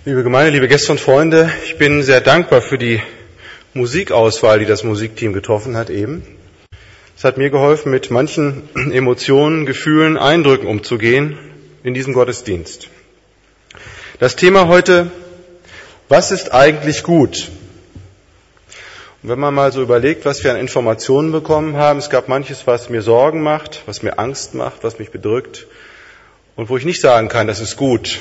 Liebe Gemeinde, liebe Gäste und Freunde, ich bin sehr dankbar für die Musikauswahl, die das Musikteam getroffen hat eben. Es hat mir geholfen, mit manchen Emotionen, Gefühlen, Eindrücken umzugehen in diesem Gottesdienst. Das Thema heute: Was ist eigentlich gut? Und wenn man mal so überlegt, was wir an Informationen bekommen haben, es gab manches, was mir Sorgen macht, was mir Angst macht, was mich bedrückt und wo ich nicht sagen kann, das ist gut.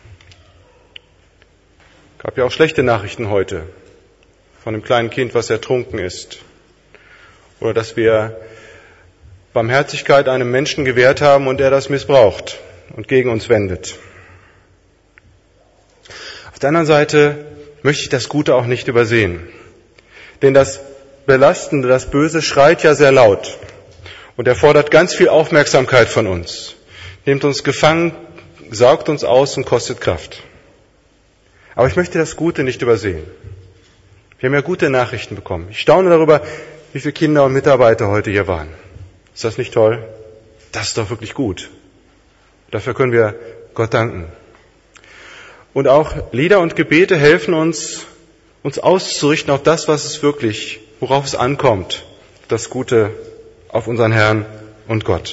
Es gab ja auch schlechte Nachrichten heute von einem kleinen Kind, was ertrunken ist. Oder dass wir Barmherzigkeit einem Menschen gewährt haben und er das missbraucht und gegen uns wendet. Auf der anderen Seite möchte ich das Gute auch nicht übersehen. Denn das Belastende, das Böse schreit ja sehr laut und er fordert ganz viel Aufmerksamkeit von uns, nimmt uns gefangen, saugt uns aus und kostet Kraft. Aber ich möchte das Gute nicht übersehen. Wir haben ja gute Nachrichten bekommen. Ich staune darüber, wie viele Kinder und Mitarbeiter heute hier waren. Ist das nicht toll? Das ist doch wirklich gut. Dafür können wir Gott danken. Und auch Lieder und Gebete helfen uns auszurichten auf das, worauf es ankommt, das Gute auf unseren Herrn und Gott.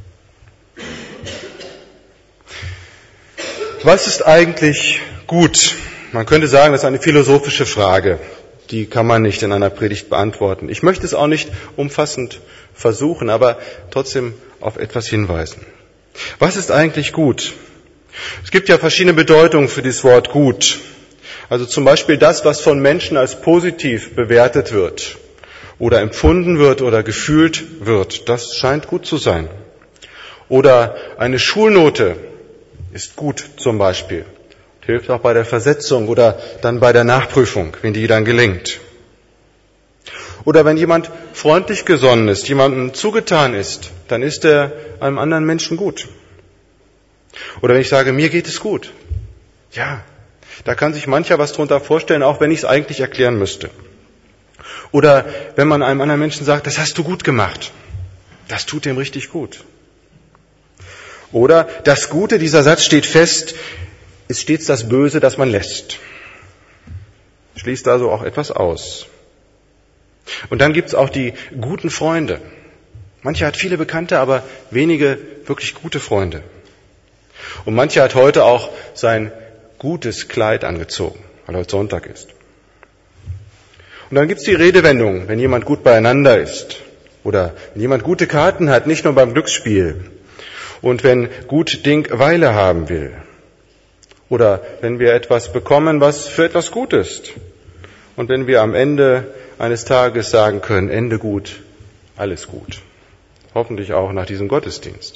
Was ist eigentlich gut? Man könnte sagen, das ist eine philosophische Frage. Die kann man nicht in einer Predigt beantworten. Ich möchte es auch nicht umfassend versuchen, aber trotzdem auf etwas hinweisen. Was ist eigentlich gut? Es gibt ja verschiedene Bedeutungen für dieses Wort gut. Also zum Beispiel das, was von Menschen als positiv bewertet wird oder empfunden wird oder gefühlt wird. Das scheint gut zu sein. Oder eine Schulnote ist gut zum Beispiel. Hilft auch bei der Versetzung oder dann bei der Nachprüfung, wenn die dann gelingt. Oder wenn jemand freundlich gesonnen ist, jemandem zugetan ist, dann ist er einem anderen Menschen gut. Oder wenn ich sage, mir geht es gut. Ja, da kann sich mancher was drunter vorstellen, auch wenn ich es eigentlich erklären müsste. Oder wenn man einem anderen Menschen sagt, das hast du gut gemacht. Das tut dem richtig gut. Oder das Gute, dieser Satz steht fest, ist stets das Böse, das man lässt. Schließt also auch etwas aus. Und dann gibt's auch die guten Freunde. Mancher hat viele Bekannte, aber wenige wirklich gute Freunde. Und mancher hat heute auch sein gutes Kleid angezogen, weil heute Sonntag ist. Und dann gibt's die Redewendung, wenn jemand gut beieinander ist oder wenn jemand gute Karten hat, nicht nur beim Glücksspiel und wenn gut Ding Weile haben will. Oder wenn wir etwas bekommen, was für etwas gut ist. Und wenn wir am Ende eines Tages sagen können, Ende gut, alles gut. Hoffentlich auch nach diesem Gottesdienst.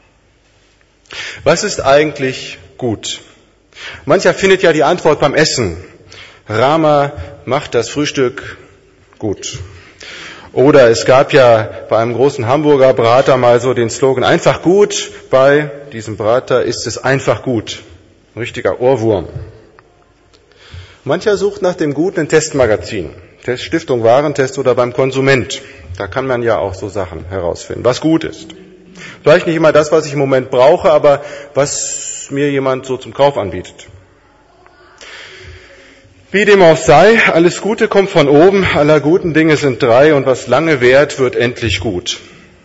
Was ist eigentlich gut? Mancher findet ja die Antwort beim Essen. Rama macht das Frühstück gut. Oder es gab ja bei einem großen Hamburger Brater mal so den Slogan, einfach gut, bei diesem Brater ist es einfach gut. Ein richtiger Ohrwurm. Mancher sucht nach dem Guten in Testmagazin, Stiftung Warentest oder beim Konsument. Da kann man ja auch so Sachen herausfinden, was gut ist. Vielleicht nicht immer das, was ich im Moment brauche, aber was mir jemand so zum Kauf anbietet. Wie dem auch sei, alles Gute kommt von oben, aller guten Dinge sind drei und was lange währt, wird endlich gut.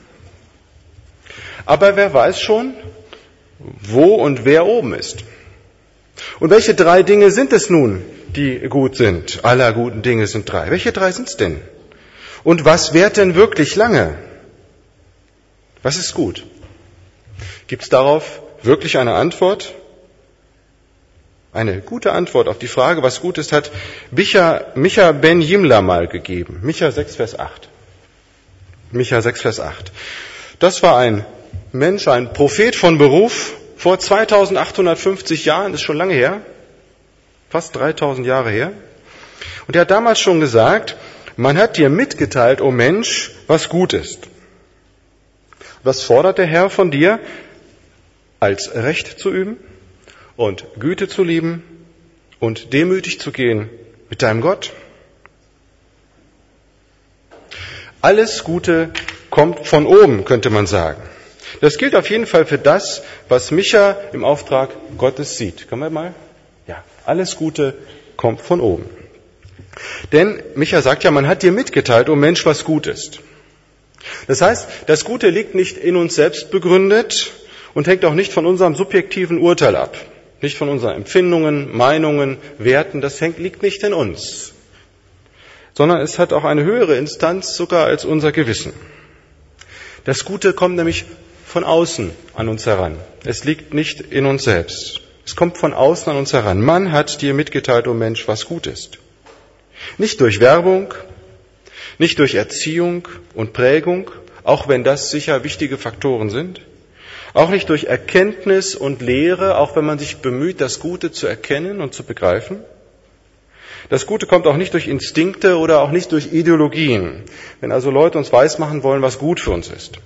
Aber wer weiß schon, wo und wer oben ist? Und welche drei Dinge sind es nun, die gut sind? Aller guten Dinge sind drei. Welche drei sind es denn? Und was währt denn wirklich lange? Was ist gut? Gibt es darauf wirklich eine Antwort? Eine gute Antwort auf die Frage, was gut ist, hat Micha ben Jimla mal gegeben. Micha 6, Vers 8. Micha 6, Vers 8. Das war ein Mensch, ein Prophet von Beruf, vor 2850 Jahren, ist schon lange her, fast 3000 Jahre her. Und er hat damals schon gesagt, man hat dir mitgeteilt, o Mensch, was gut ist. Was fordert der Herr von dir? Als Recht zu üben und Güte zu lieben und demütig zu gehen mit deinem Gott. Alles Gute kommt von oben, könnte man sagen. Das gilt auf jeden Fall für das, was Micha im Auftrag Gottes sieht. Können wir mal? Ja. Alles Gute kommt von oben. Denn Micha sagt ja, man hat dir mitgeteilt, o Mensch, was gut ist. Das heißt, das Gute liegt nicht in uns selbst begründet und hängt auch nicht von unserem subjektiven Urteil ab. Nicht von unseren Empfindungen, Meinungen, Werten, das liegt nicht in uns. Sondern es hat auch eine höhere Instanz sogar als unser Gewissen. Das Gute kommt nämlich von außen an uns heran. Es liegt nicht in uns selbst. Es kommt von außen an uns heran. Man hat dir mitgeteilt, o Mensch, was gut ist. Nicht durch Werbung, nicht durch Erziehung und Prägung, auch wenn das sicher wichtige Faktoren sind. Auch nicht durch Erkenntnis und Lehre, auch wenn man sich bemüht, das Gute zu erkennen und zu begreifen. Das Gute kommt auch nicht durch Instinkte oder auch nicht durch Ideologien, wenn also Leute uns weismachen wollen, was gut für uns ist.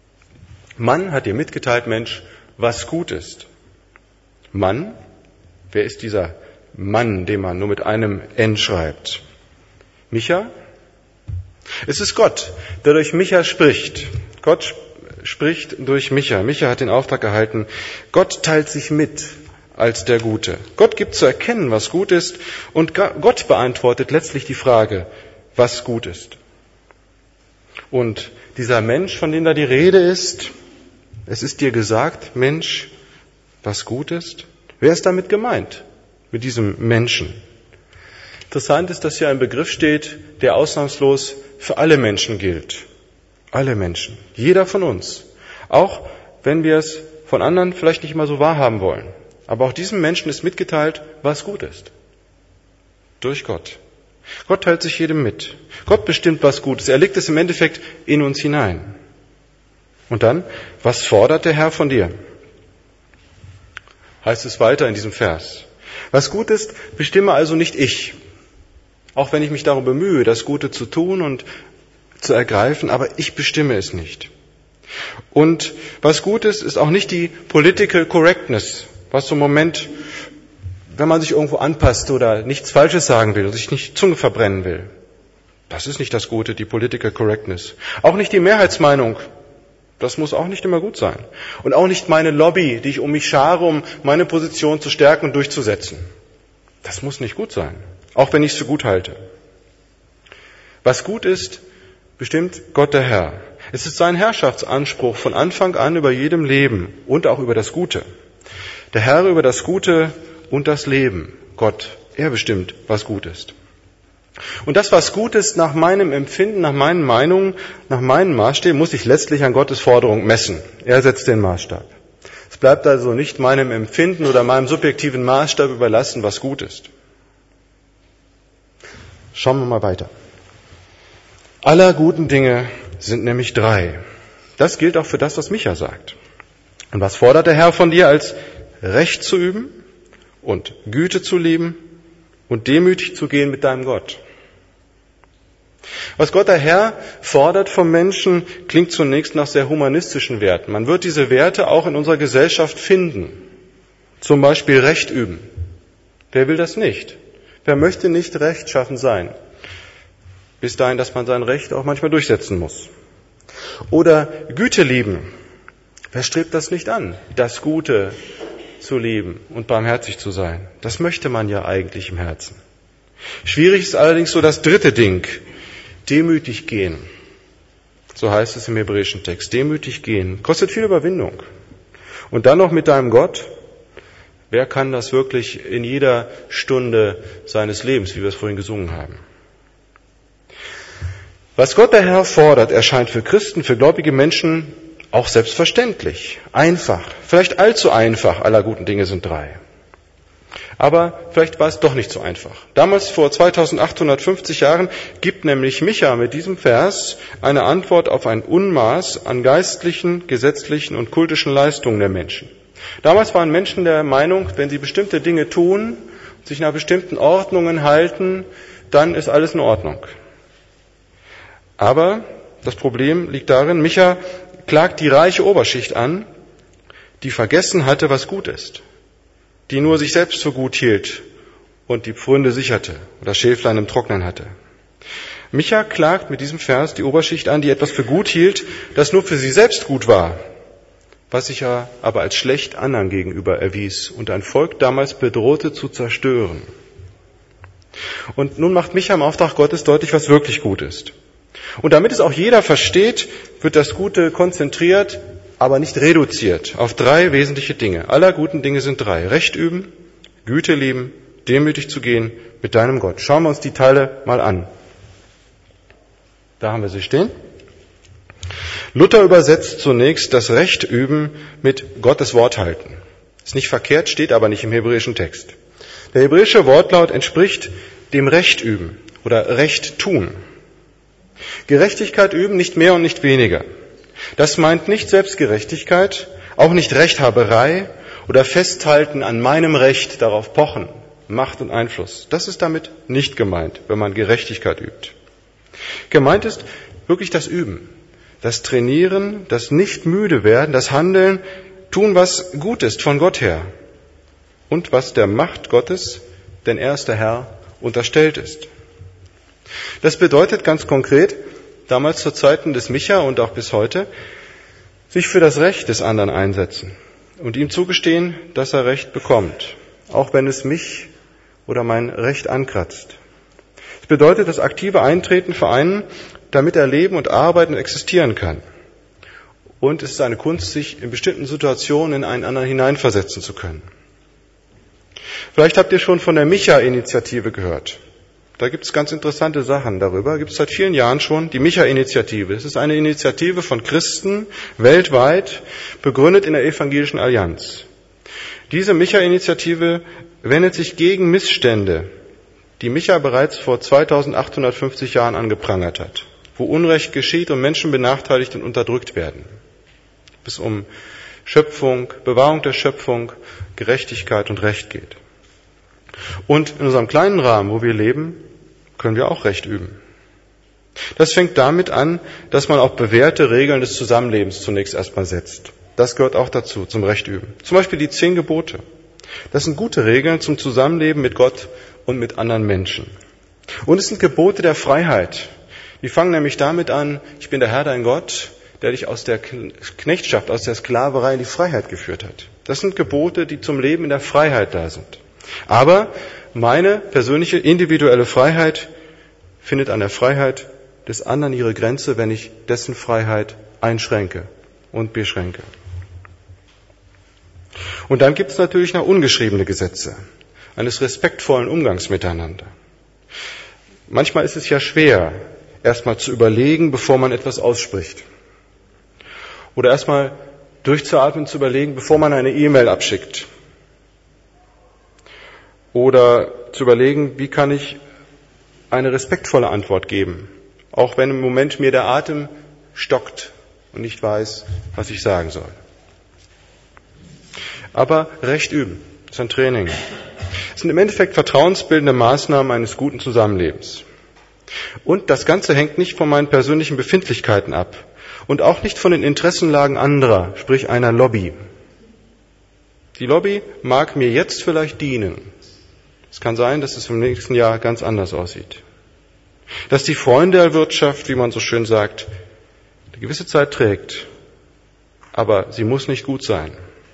Man hat dir mitgeteilt, Mensch, was gut ist. Mann, wer ist dieser Mann, den man nur mit einem N schreibt? Micha? Es ist Gott, der durch Micha spricht. Gott spricht durch Micha. Micha hat den Auftrag erhalten, Gott teilt sich mit als der Gute. Gott gibt zu erkennen, was gut ist, und Gott beantwortet letztlich die Frage, was gut ist. Und dieser Mensch, von dem da die Rede ist, es ist dir gesagt, Mensch, was gut ist? Wer ist damit gemeint, mit diesem Menschen? Interessant ist, dass hier ein Begriff steht, der ausnahmslos für alle Menschen gilt. Alle Menschen. Jeder von uns. Auch wenn wir es von anderen vielleicht nicht immer so wahrhaben wollen. Aber auch diesem Menschen ist mitgeteilt, was gut ist. Durch Gott. Gott teilt sich jedem mit. Gott bestimmt, was gut ist. Er legt es im Endeffekt in uns hinein. Und dann, was fordert der Herr von dir? Heißt es weiter in diesem Vers. Was gut ist, bestimme also nicht ich. Auch wenn ich mich darum bemühe, das Gute zu tun und zu ergreifen, aber ich bestimme es nicht. Und was gut ist, ist auch nicht die Political Correctness, was so im Moment, wenn man sich irgendwo anpasst oder nichts Falsches sagen will und sich nicht die Zunge verbrennen will. Das ist nicht das Gute, die Political Correctness. Auch nicht die Mehrheitsmeinung. Das muss auch nicht immer gut sein. Und auch nicht meine Lobby, die ich um mich schare, um meine Position zu stärken und durchzusetzen. Das muss nicht gut sein. Auch wenn ich es für gut halte. Was gut ist, bestimmt Gott der Herr. Es ist sein Herrschaftsanspruch von Anfang an über jedem Leben und auch über das Gute. Der Herr über das Gute und das Leben. Gott, er bestimmt, was gut ist. Und das, was gut ist, nach meinem Empfinden, nach meinen Meinungen, nach meinen Maßstäben, muss ich letztlich an Gottes Forderung messen. Er setzt den Maßstab. Es bleibt also nicht meinem Empfinden oder meinem subjektiven Maßstab überlassen, was gut ist. Schauen wir mal weiter. Aller guten Dinge sind nämlich 3. Das gilt auch für das, was Micha sagt. Und was fordert der Herr von dir, als Recht zu üben und Güte zu lieben und demütig zu gehen mit deinem Gott? Was Gott der Herr fordert vom Menschen, klingt zunächst nach sehr humanistischen Werten. Man wird diese Werte auch in unserer Gesellschaft finden. Zum Beispiel Recht üben. Wer will das nicht? Wer möchte nicht rechtschaffen sein? Bis dahin, dass man sein Recht auch manchmal durchsetzen muss. Oder Güte lieben. Wer strebt das nicht an, das Gute zu lieben und barmherzig zu sein? Das möchte man ja eigentlich im Herzen. Schwierig ist allerdings so das dritte Ding. Demütig gehen. So heißt es im hebräischen Text. Demütig gehen. Kostet viel Überwindung. Und dann noch mit deinem Gott. Wer kann das wirklich in jeder Stunde seines Lebens, wie wir es vorhin gesungen haben? Was Gott der Herr fordert, erscheint für Christen, für gläubige Menschen auch selbstverständlich, einfach, vielleicht allzu einfach. Aller guten Dinge sind 3. Aber vielleicht war es doch nicht so einfach. Damals, vor 2850 Jahren, gibt nämlich Micha mit diesem Vers eine Antwort auf ein Unmaß an geistlichen, gesetzlichen und kultischen Leistungen der Menschen. Damals waren Menschen der Meinung, wenn sie bestimmte Dinge tun, sich nach bestimmten Ordnungen halten, dann ist alles in Ordnung. Aber das Problem liegt darin, Micha klagt die reiche Oberschicht an, die vergessen hatte, was gut ist, die nur sich selbst für gut hielt und die Pfründe sicherte oder Schäflein im Trocknen hatte. Micha klagt mit diesem Vers die Oberschicht an, die etwas für gut hielt, das nur für sie selbst gut war, was sich ja aber als schlecht anderen gegenüber erwies und ein Volk damals bedrohte zu zerstören. Und nun macht Micha im Auftrag Gottes deutlich, was wirklich gut ist. Und damit es auch jeder versteht, wird das Gute konzentriert, aber nicht reduziert auf 3 wesentliche Dinge. Aller guten Dinge sind 3. Recht üben, Güte lieben, demütig zu gehen mit deinem Gott. Schauen wir uns die Teile mal an. Da haben wir sie stehen. Luther übersetzt zunächst das Recht üben mit Gottes Wort halten. Ist nicht verkehrt, steht aber nicht im hebräischen Text. Der hebräische Wortlaut entspricht dem Recht üben oder Recht tun. Gerechtigkeit üben, nicht mehr und nicht weniger. Das meint nicht Selbstgerechtigkeit, auch nicht Rechthaberei oder Festhalten an meinem Recht, darauf pochen, Macht und Einfluss. Das ist damit nicht gemeint, wenn man Gerechtigkeit übt. Gemeint ist wirklich das Üben, das Trainieren, das nicht müde werden, das Handeln, tun, was gut ist von Gott her und was der Macht Gottes, denn er ist der Herr, unterstellt ist. Das bedeutet ganz konkret, damals zu Zeiten des Micha und auch bis heute, sich für das Recht des anderen einsetzen und ihm zugestehen, dass er Recht bekommt, auch wenn es mich oder mein Recht ankratzt. Es bedeutet das aktive Eintreten für einen, damit er leben und arbeiten und existieren kann. Und es ist eine Kunst, sich in bestimmten Situationen in einen anderen hineinversetzen zu können. Vielleicht habt ihr schon von der Micha-Initiative gehört. Da gibt es ganz interessante Sachen darüber. Gibt es seit vielen Jahren schon die Micha-Initiative. Es ist eine Initiative von Christen weltweit, begründet in der Evangelischen Allianz. Diese Micha-Initiative wendet sich gegen Missstände, die Micha bereits vor 2850 Jahren angeprangert hat, wo Unrecht geschieht und Menschen benachteiligt und unterdrückt werden. Es um Schöpfung, Bewahrung der Schöpfung, Gerechtigkeit und Recht geht. Und in unserem kleinen Rahmen, wo wir leben, können wir auch Recht üben. Das fängt damit an, dass man auch bewährte Regeln des Zusammenlebens zunächst erstmal setzt. Das gehört auch dazu, zum Recht üben. Zum Beispiel die 10 Gebote. Das sind gute Regeln zum Zusammenleben mit Gott und mit anderen Menschen. Und es sind Gebote der Freiheit. Die fangen nämlich damit an, ich bin der Herr, dein Gott, der dich aus der Knechtschaft, aus der Sklaverei in die Freiheit geführt hat. Das sind Gebote, die zum Leben in der Freiheit da sind. Aber meine persönliche, individuelle Freiheit findet an der Freiheit des anderen ihre Grenze, wenn ich dessen Freiheit einschränke und beschränke. Und dann gibt es natürlich noch ungeschriebene Gesetze eines respektvollen Umgangs miteinander. Manchmal ist es ja schwer, erstmal zu überlegen, bevor man etwas ausspricht. Oder erstmal durchzuatmen, zu überlegen, bevor man eine E-Mail abschickt. Oder zu überlegen, wie kann ich eine respektvolle Antwort geben, auch wenn im Moment mir der Atem stockt und nicht weiß, was ich sagen soll. Aber Recht üben, das ist ein Training. Es sind im Endeffekt vertrauensbildende Maßnahmen eines guten Zusammenlebens. Und das Ganze hängt nicht von meinen persönlichen Befindlichkeiten ab und auch nicht von den Interessenlagen anderer, sprich einer Lobby. Die Lobby mag mir jetzt vielleicht dienen. Es kann sein, dass es im nächsten Jahr ganz anders aussieht. Dass die Freundelwirtschaft, wie man so schön sagt, eine gewisse Zeit trägt, aber sie muss nicht gut sein.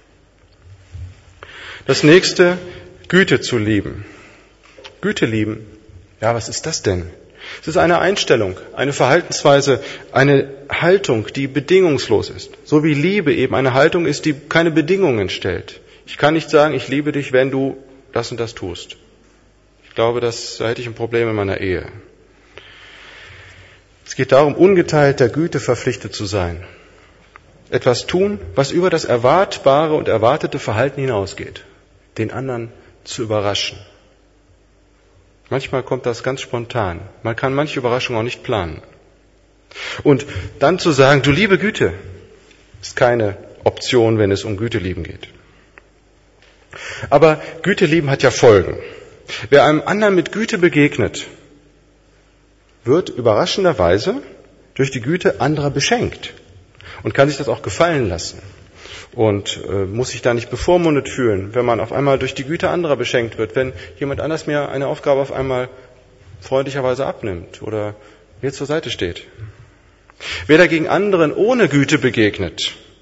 Das nächste, Güte zu lieben. Güte lieben, ja, was ist das denn? Es ist eine Einstellung, eine Verhaltensweise, eine Haltung, die bedingungslos ist. So wie Liebe eben eine Haltung ist, die keine Bedingungen stellt. Ich kann nicht sagen, ich liebe dich, wenn du das und das tust. Ich glaube, da hätte ich ein Problem in meiner Ehe. Es geht darum, ungeteilter Güte verpflichtet zu sein. Etwas tun, was über das erwartbare und erwartete Verhalten hinausgeht. Den anderen zu überraschen. Manchmal kommt das ganz spontan. Man kann manche Überraschungen auch nicht planen. Und dann zu sagen, du liebe Güte, ist keine Option, wenn es um Gütelieben geht. Aber Gütelieben hat ja Folgen. Wer einem anderen mit Güte begegnet, wird überraschenderweise durch die Güte anderer beschenkt und kann sich das auch gefallen lassen. Und muss sich da nicht bevormundet fühlen, wenn man auf einmal durch die Güte anderer beschenkt wird, wenn jemand anders mir eine Aufgabe auf einmal freundlicherweise abnimmt oder mir zur Seite steht. Wer dagegen anderen ohne Güte begegnet,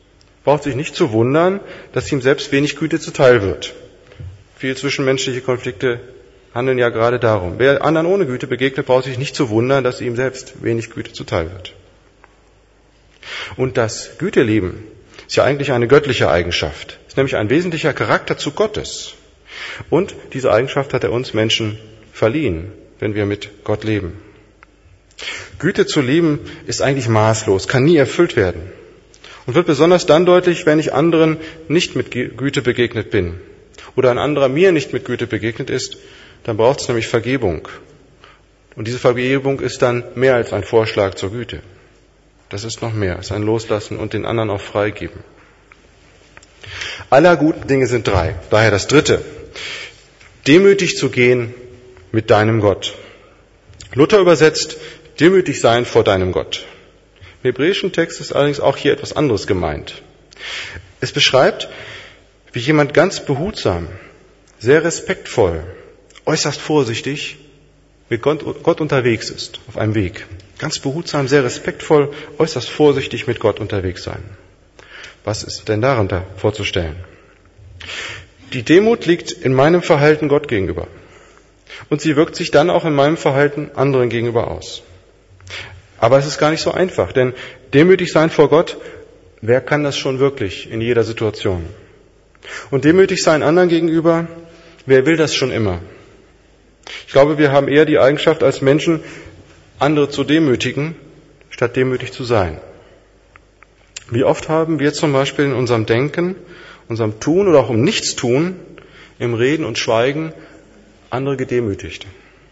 braucht sich nicht zu wundern, dass ihm selbst wenig Güte zuteil wird. Viele zwischenmenschliche Konflikte handeln ja gerade darum. Wer anderen ohne Güte begegnet, braucht sich nicht zu wundern, dass ihm selbst wenig Güte zuteil wird. Und das Gütelieben ist ja eigentlich eine göttliche Eigenschaft. Ist nämlich ein wesentlicher Charakterzug Gottes. Und diese Eigenschaft hat er uns Menschen verliehen, wenn wir mit Gott leben. Güte zu lieben ist eigentlich maßlos, kann nie erfüllt werden. Und wird besonders dann deutlich, wenn ich anderen nicht mit Güte begegnet bin. Oder ein anderer mir nicht mit Güte begegnet ist, dann braucht es nämlich Vergebung. Und diese Vergebung ist dann mehr als ein Vorschlag zur Güte. Das ist noch mehr, es ist ein Loslassen und den anderen auch freigeben. Aller guten Dinge sind drei. Daher das dritte. Demütig zu gehen mit deinem Gott. Luther übersetzt, demütig sein vor deinem Gott. Im hebräischen Text ist allerdings auch hier etwas anderes gemeint. Es beschreibt, wie jemand ganz behutsam, sehr respektvoll, äußerst vorsichtig mit Gott unterwegs ist, auf einem Weg. Ganz behutsam, sehr respektvoll, äußerst vorsichtig mit Gott unterwegs sein. Was ist denn darunter vorzustellen? Die Demut liegt in meinem Verhalten Gott gegenüber. Und sie wirkt sich dann auch in meinem Verhalten anderen gegenüber aus. Aber es ist gar nicht so einfach, denn demütig sein vor Gott, wer kann das schon wirklich in jeder Situation? Und demütig sein anderen gegenüber, wer will das schon immer? Ich glaube, wir haben eher die Eigenschaft als Menschen, andere zu demütigen, statt demütig zu sein. Wie oft haben wir zum Beispiel in unserem Denken, unserem Tun oder auch im Nichtstun, im Reden und Schweigen andere gedemütigt.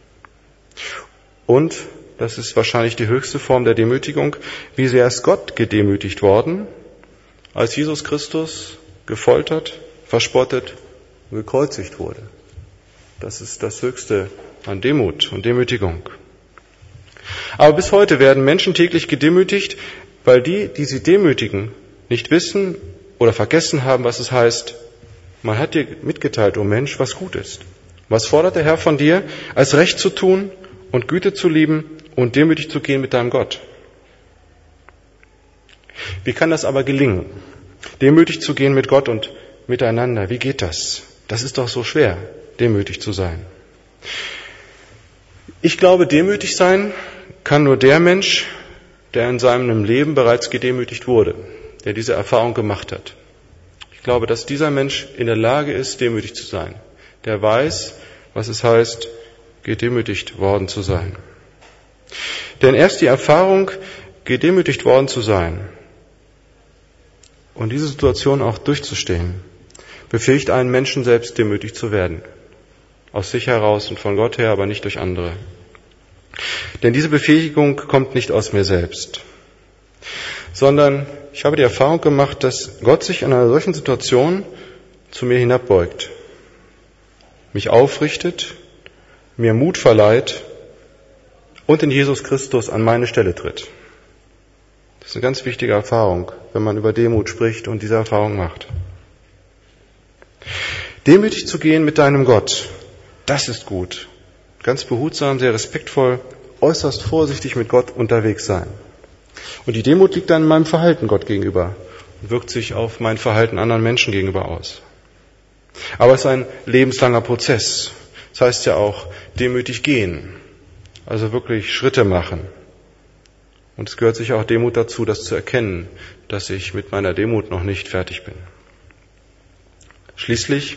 Und, das ist wahrscheinlich die höchste Form der Demütigung, wie sehr ist Gott gedemütigt worden, als Jesus Christus gefoltert, verspottet und gekreuzigt wurde. Das ist das Höchste an Demut und Demütigung. Aber bis heute werden Menschen täglich gedemütigt, weil die sie demütigen, nicht wissen oder vergessen haben, was es heißt, man hat dir mitgeteilt, o Mensch, was gut ist. Was fordert der Herr von dir, als Recht zu tun und Güte zu lieben und demütig zu gehen mit deinem Gott? Wie kann das aber gelingen? Demütig zu gehen mit Gott und miteinander, wie geht das? Das ist doch so schwer, demütig zu sein. Ich glaube, demütig sein kann nur der Mensch, der in seinem Leben bereits gedemütigt wurde, der diese Erfahrung gemacht hat. Ich glaube, dass dieser Mensch in der Lage ist, demütig zu sein. Der weiß, was es heißt, gedemütigt worden zu sein. Denn erst die Erfahrung, gedemütigt worden zu sein und diese Situation auch durchzustehen, befähigt einen Menschen selbst, demütig zu werden. Aus sich heraus und von Gott her, aber nicht durch andere. Denn diese Befähigung kommt nicht aus mir selbst, sondern ich habe die Erfahrung gemacht, dass Gott sich in einer solchen Situation zu mir hinabbeugt, mich aufrichtet, mir Mut verleiht und in Jesus Christus an meine Stelle tritt. Das ist eine ganz wichtige Erfahrung, wenn man über Demut spricht und diese Erfahrung macht. Demütig zu gehen mit deinem Gott, das ist gut. Ganz behutsam, sehr respektvoll, äußerst vorsichtig mit Gott unterwegs sein. Und die Demut liegt dann in meinem Verhalten Gott gegenüber und wirkt sich auf mein Verhalten anderen Menschen gegenüber aus. Aber es ist ein lebenslanger Prozess. Das heißt ja auch demütig gehen, also wirklich Schritte machen. Und es gehört sicher auch Demut dazu, das zu erkennen, dass ich mit meiner Demut noch nicht fertig bin. Schließlich,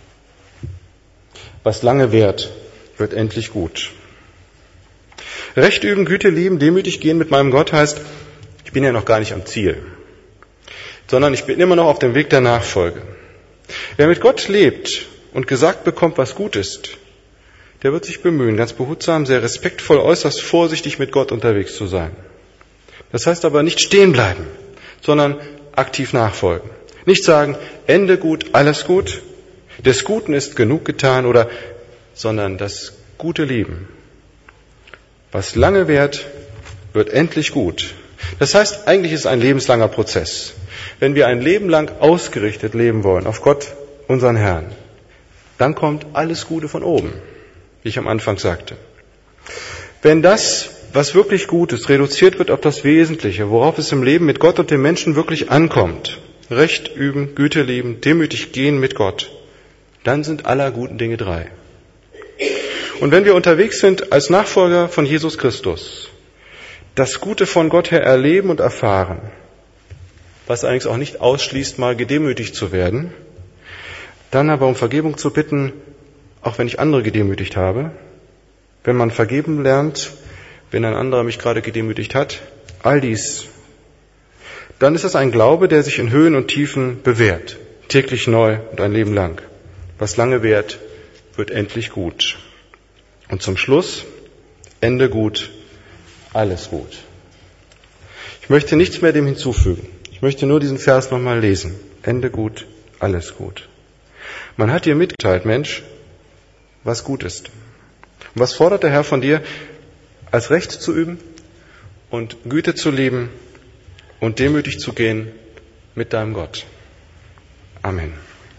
was lange währt, wird endlich gut. Recht üben, Güte lieben, demütig gehen mit meinem Gott heißt, ich bin ja noch gar nicht am Ziel, sondern ich bin immer noch auf dem Weg der Nachfolge. Wer mit Gott lebt und gesagt bekommt, was gut ist, der wird sich bemühen, ganz behutsam, sehr respektvoll, äußerst vorsichtig mit Gott unterwegs zu sein. Das heißt aber nicht stehen bleiben, sondern aktiv nachfolgen. Nicht sagen, Ende gut, alles gut, des Guten ist genug getan sondern das Gute lieben. Was lange währt, wird endlich gut. Das heißt, eigentlich ist es ein lebenslanger Prozess. Wenn wir ein Leben lang ausgerichtet leben wollen auf Gott, unseren Herrn, dann kommt alles Gute von oben, wie ich am Anfang sagte. Wenn das, was wirklich gut ist, reduziert wird auf das Wesentliche, worauf es im Leben mit Gott und den Menschen wirklich ankommt, Recht üben, Güte leben, demütig gehen mit Gott, dann sind aller guten Dinge 3. Und wenn wir unterwegs sind als Nachfolger von Jesus Christus, das Gute von Gott her erleben und erfahren, was allerdings auch nicht ausschließt, mal gedemütigt zu werden, dann aber um Vergebung zu bitten, auch wenn ich andere gedemütigt habe, wenn man vergeben lernt, wenn ein anderer mich gerade gedemütigt hat, all dies, dann ist das ein Glaube, der sich in Höhen und Tiefen bewährt, täglich neu und ein Leben lang. Was lange währt, wird endlich gut. Und zum Schluss, Ende gut, alles gut. Ich möchte nichts mehr dem hinzufügen. Ich möchte nur diesen Vers nochmal lesen. Ende gut, alles gut. Man hat dir mitgeteilt, Mensch, was gut ist. Und was fordert der Herr von dir, als Recht zu üben und Güte zu leben und demütig zu gehen mit deinem Gott? Amen.